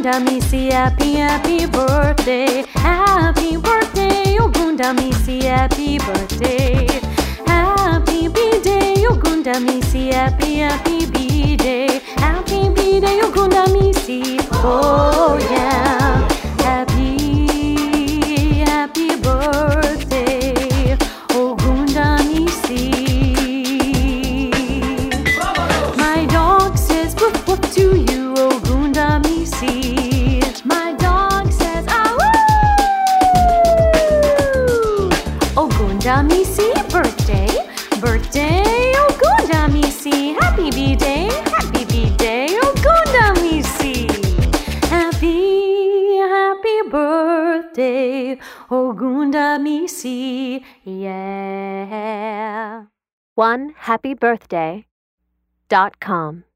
Ogunda Missy, happy birthday. Happy birthday, Ogunda Missy, happy birthday. Happy B-Day, Ogunda Missy, happy B-Day. Happy B-Day, Ogunda Missy. Oh yeah. Happy birthday, Ogunda Missy. My dog says woof woof to you, Ogunda Missy. My dog says ah woo. Ogunda Missy, birthday, Ogunda Missy. Happy B-Day, Ogunda Missy. Happy birthday, Ogunda Missy, yeah. OneHappyBirthday.com